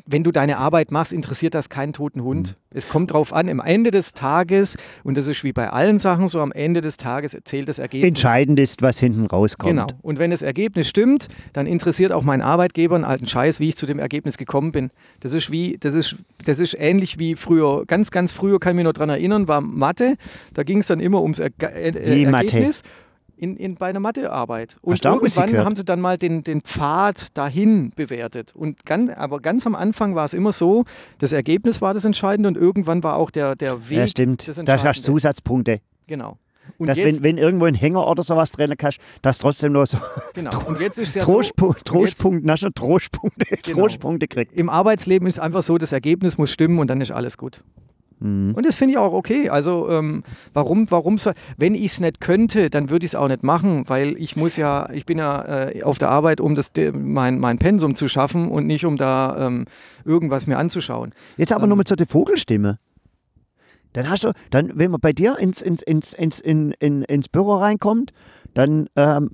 wenn du deine Arbeit machst, interessiert das keinen toten Hund. Es kommt drauf an, am Ende des Tages, und das ist wie bei allen Sachen so, am Ende des Tages zählt das Ergebnis. Entscheidend ist, was hinten rauskommt. Genau. Und wenn das Ergebnis stimmt, dann interessiert auch mein Arbeitgeber einen alten Scheiß, wie ich zu dem Ergebnis gekommen bin. Das ist wie, das ist, das ist ähnlich wie früher, ganz, ganz früher, kann ich mich noch daran erinnern, war Mathe. Da ging es dann immer ums er äh, wie Ergebnis. Mathe? In, in, bei einer Mathearbeit. Und Hast du auch Musik irgendwann gehört? haben sie dann mal den, den Pfad dahin bewertet. Und ganz, aber ganz am Anfang war es immer so, das Ergebnis war das Entscheidende und irgendwann war auch der, der Weg Ja, stimmt. das Da Entscheidende. hast du Zusatzpunkte. Genau. Und Dass, jetzt, wenn, wenn irgendwo ein Hänger oder sowas drin kannst, dass trotzdem nur so genau. Und jetzt ist ja Trostpu so, Trostpunkte, na schon Trostpunkte, Genau. Trostpunkte kriegt. im Arbeitsleben ist es einfach so, das Ergebnis muss stimmen und dann ist alles gut. Mhm. Und das finde ich auch okay. Also ähm, warum, warum soll, wenn ich es nicht könnte, dann würde ich es auch nicht machen, weil ich muss ja, ich bin ja äh, auf der Arbeit, um das, de, mein, mein Pensum zu schaffen und nicht um da ähm, irgendwas mir anzuschauen. Jetzt aber Ähm. nur mit so der Vogelstimme. Dann hast du, dann, wenn man bei dir ins, ins, ins, ins, in, in, ins Büro reinkommt, dann ähm,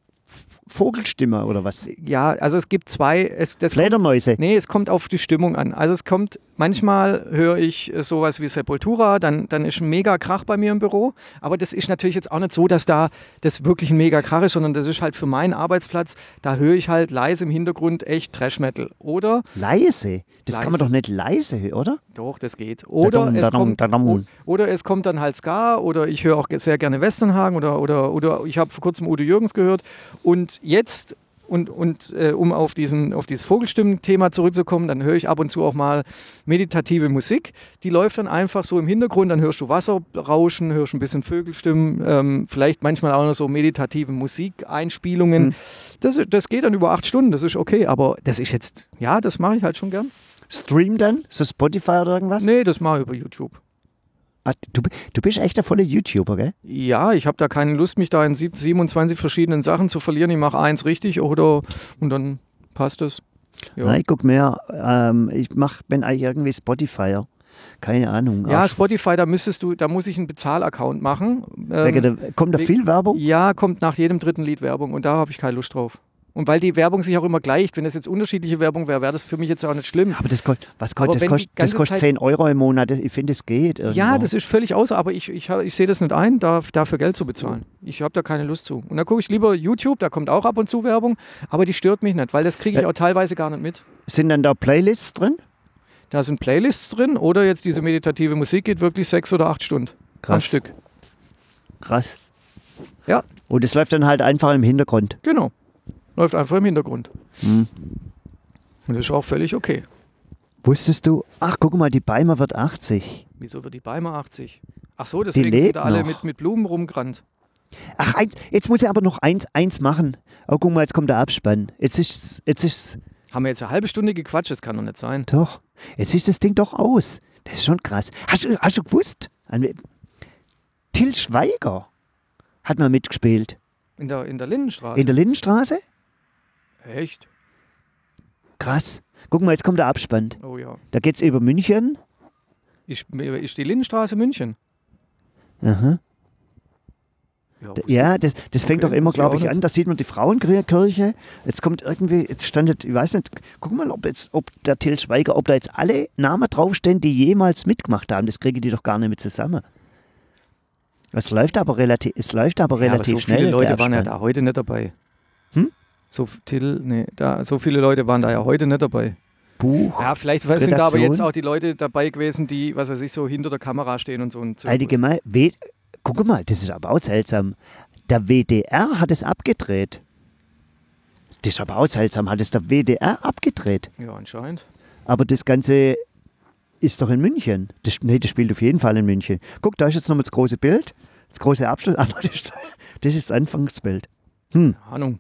Vogelstimme oder was? Ja, also es gibt zwei, es, das kommt, Fledermäuse. nee, es kommt auf die Stimmung an. Also es kommt, manchmal höre ich äh, sowas wie Sepultura, dann, dann ist ein mega Krach bei mir im Büro, aber das ist natürlich jetzt auch nicht so, dass da das wirklich ein mega Krach ist, sondern das ist halt für meinen Arbeitsplatz, da höre ich halt leise im Hintergrund echt Trash-Metal. Oder, Leise? Das Leise. kann man doch nicht leise hören, oder? doch, das geht. Oder, Dadum, es, dadum, kommt, dadum. o- oder es kommt dann halt Ska oder ich höre auch sehr gerne Westernhagen oder, oder, oder ich habe vor kurzem Udo Jürgens gehört und jetzt Und, und äh, um auf, diesen, auf dieses Vogelstimmen-Thema zurückzukommen, dann höre ich ab und zu auch mal meditative Musik. Die läuft dann einfach so im Hintergrund, dann hörst du Wasser rauschen, hörst ein bisschen Vögelstimmen, ähm, vielleicht manchmal auch noch so meditative Musikeinspielungen. Mhm. Das, das geht dann über acht Stunden, das ist okay, aber das ist jetzt, ja, das mache ich halt schon gern. Stream dann? So Spotify oder irgendwas? Nee, das mache ich über YouTube. Ah, du, du bist echt der volle YouTuber, gell? Ja, ich habe da keine Lust, mich da in sieb- siebenundzwanzig verschiedenen Sachen zu verlieren. Ich mache eins richtig oder und dann passt es. Ja. Nein, guck mehr. Ähm, ich mach, bin eigentlich irgendwie Spotifyer. Keine Ahnung. Ja, Auch Spotify, da müsstest du, da muss ich einen Bezahlaccount machen. wegen Ähm, der, kommt da wegen- viel Werbung? ja, kommt nach jedem dritten Lied Werbung und da habe ich keine Lust drauf. Und weil die Werbung sich auch immer gleicht, wenn das jetzt unterschiedliche Werbung wäre, wäre das für mich jetzt auch nicht schlimm. Aber das, kost, was Aber kostet, das, wenn kostet, die das ganze kostet Zeit- zehn Euro im Monat. Das- Ich finde, es geht. Irgendwo. Ja, das ist völlig außer, aber ich, ich, ich sehe das nicht ein, da, dafür Geld zu bezahlen. Ich habe da keine Lust zu. Und dann gucke ich lieber YouTube, da kommt auch ab und zu Werbung, aber die stört mich nicht, weil das kriege ich Ä- auch teilweise gar nicht mit. Sind dann da Playlists drin? Da sind Playlists drin oder jetzt diese meditative Musik geht wirklich sechs oder acht Stunden am Krass. Stück. Krass. Ja. Und es läuft dann halt einfach im Hintergrund. Genau. Läuft einfach im Hintergrund. Hm. Und das ist auch völlig okay. Wusstest du, ach guck mal, die Beimer wird achtzig. Wieso wird die Beimer achtzig? Ach so, deswegen lebt sind da alle noch. mit, mit Blumen rumgerannt. Ach, eins, jetzt muss ich aber noch eins, eins machen. Oh, guck mal, jetzt kommt der Abspann. Jetzt ist jetzt ist Haben wir jetzt eine halbe Stunde gequatscht? Das kann doch nicht sein. doch. Jetzt ist das Ding doch aus. Das ist schon krass. Hast du, hast du gewusst? An- Till Schweiger hat mal mitgespielt. In der, in der Lindenstraße. In der Lindenstraße? Echt? Krass. Guck mal, jetzt kommt der Abspann. Oh ja. Da geht es über München. Ist, ist die Lindenstraße München? Aha. Ja, D- Ja, das, das fängt Okay, doch immer, wusste ich glaube auch ich, an. nicht. Da sieht man die Frauenkirche. Jetzt kommt irgendwie, jetzt standet, ich weiß nicht, guck mal, ob, jetzt, ob der Till Schweiger, ob da jetzt alle Namen draufstehen, die jemals mitgemacht haben. Das kriege ich die doch gar nicht mehr zusammen. Es läuft aber relativ, es läuft aber Ja, aber relativ so schnell. viele Leute der waren ja Abspann. da heute nicht dabei. Hm? So, f- Till, nee, da, so viele Leute waren da ja heute nicht dabei. Buch, Ja, vielleicht sind da aber Redaktion. jetzt auch die Leute dabei gewesen, die, was weiß ich, so hinter der Kamera stehen und so. ein Zirkus. allgemein, W- guck mal, das ist aber auch seltsam. Der W D R hat es abgedreht. Das ist aber auch seltsam, hat es der W D R abgedreht. Ja, anscheinend. Aber das Ganze ist doch in München. Das, nee, das spielt auf jeden Fall in München. Guck, da ist jetzt nochmal das große Bild. Das große Abschluss. Ah, das, ist, das ist das Anfangsbild. Hm, Keine Ahnung.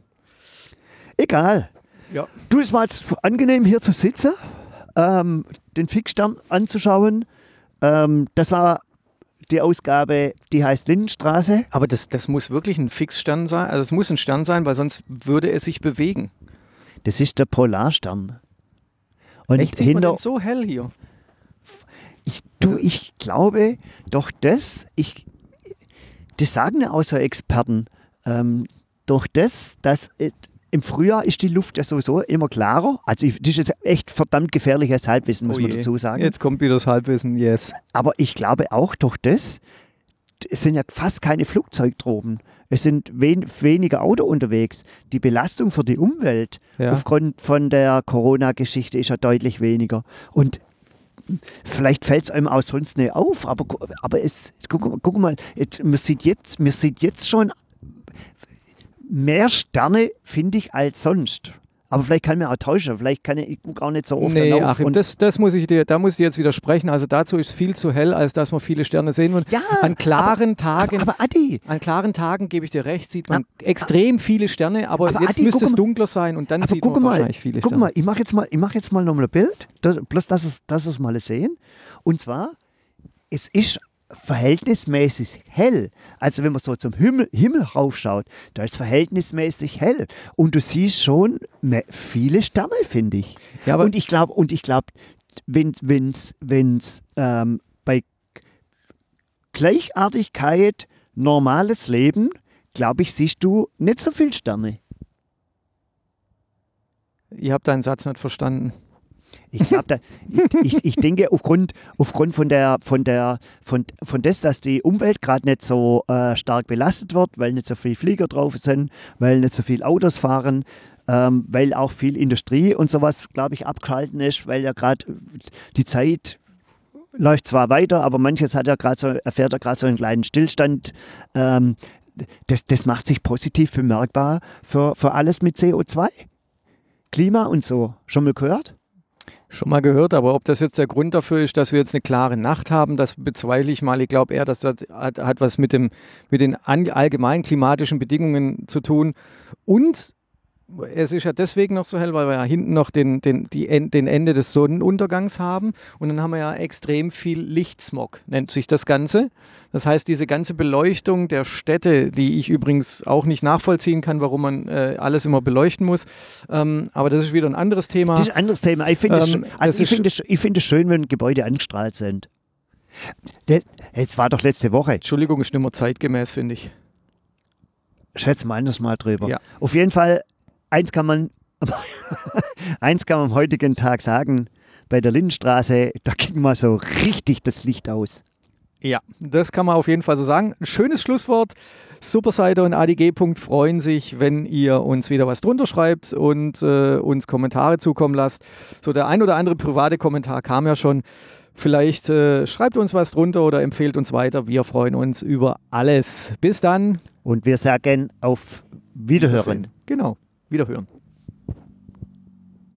egal. Ja. Du, es war jetzt angenehm hier zu sitzen, ähm, den Fixstern anzuschauen. Ähm, das war die Ausgabe, die heißt Lindenstraße. Aber das, das muss wirklich ein Fixstern sein. Also es muss ein Stern sein, weil sonst würde es sich bewegen. Das ist der Polarstern. Und Echt, sieht man hinter, den so hell hier? ich, du, ich glaube doch das, ich, das sagen ja auch so Experten, ähm, durch das, dass, äh, im Frühjahr ist die Luft ja sowieso immer klarer. Also ich, das ist jetzt echt verdammt gefährliches Halbwissen, muss Oh man je. dazu sagen. Jetzt kommt wieder das Halbwissen, yes. Aber ich glaube auch durch das, es sind ja fast keine Flugzeugtroben. Es sind wen, weniger Auto unterwegs. Die Belastung für die Umwelt Ja. aufgrund von der Corona-Geschichte ist ja deutlich weniger. Und vielleicht fällt es einem auch sonst nicht auf, aber, gu- aber es, guck, guck mal, jetzt, man, sieht jetzt, man sieht jetzt schon mehr Sterne, finde ich, als sonst. Aber vielleicht kann ich mich auch täuschen, vielleicht kann ich, ich gucke auch nicht so oft Nee, auf. Achim, und das, das muss ich dir, da muss ich dir jetzt widersprechen. Also dazu ist es viel zu hell, als dass man viele Sterne sehen wird. ja, An klaren Tagen, aber, aber Adi, an klaren Tagen, gebe ich dir recht, sieht man extrem viele Sterne, aber, aber jetzt Adi, müsste guck es mal- dunkler sein und dann aber sieht guck man mal, wahrscheinlich viele guck Sterne. mal, ich mache jetzt mal, ich mache jetzt mal nochmal ein Bild, das, bloß dass es, dass es mal sehen. Und zwar, es ist verhältnismäßig hell. Also wenn man so zum Himmel, Himmel raufschaut, da ist es verhältnismäßig hell. Und du siehst schon me- viele Sterne, finde ich. Ja, aber und ich glaube, und ich glaube, wenn wenn's, wenn's, ähm, bei Gleichartigkeit, normales Leben, glaube ich, siehst du nicht so viele Sterne. ich habe deinen Satz nicht verstanden. Ich glaube, da, ich, ich denke, aufgrund, aufgrund von der, von der, von, von das, dass die Umwelt gerade nicht so äh, stark belastet wird, weil nicht so viele Flieger drauf sind, weil nicht so viele Autos fahren, ähm, weil auch viel Industrie und sowas, glaube ich, abgeschalten ist, weil ja gerade die Zeit läuft zwar weiter, aber manches hat ja gerade so, erfährt ja gerade so einen kleinen Stillstand. Ähm, das, das macht sich positiv bemerkbar für, für alles mit C O zwei. Klima und so. Schon mal gehört? Schon mal gehört, aber ob das jetzt der Grund dafür ist, dass wir jetzt eine klare Nacht haben, das bezweifle ich mal. Ich glaube eher, dass das hat, hat was mit, dem, mit den an, allgemeinen klimatischen Bedingungen zu tun. Und es ist ja deswegen noch so hell, weil wir ja hinten noch den, den, die, En- den Ende des Sonnenuntergangs haben. Und dann haben wir ja extrem viel Lichtsmog, nennt sich das Ganze. Das heißt, diese ganze Beleuchtung der Städte, die ich übrigens auch nicht nachvollziehen kann, warum man äh, alles immer beleuchten muss. Ähm, aber das ist wieder ein anderes Thema. Das ist ein anderes Thema. Ich finde es Ähm, sch- das also ich ist- finde es ich finde es schön, wenn Gebäude angestrahlt sind. Das, jetzt war doch letzte Woche. Entschuldigung, ist nicht mehr zeitgemäß, finde ich. Schätze mal anders mal drüber. Ja. Auf jeden Fall, eins kann man, eins kann man am heutigen Tag sagen, bei der Lindenstraße, da ging mal so richtig das Licht aus. Ja, das kann man auf jeden Fall so sagen. Ein schönes Schlusswort. Superseite und A D G. freuen sich, wenn ihr uns wieder was drunter schreibt und äh, uns Kommentare zukommen lasst. So der ein oder andere private Kommentar kam ja schon. Vielleicht äh, schreibt uns was drunter oder empfehlt uns weiter. Wir freuen uns über alles. Bis dann. Und wir sagen auf Wiederhören. Genau, wiederhören.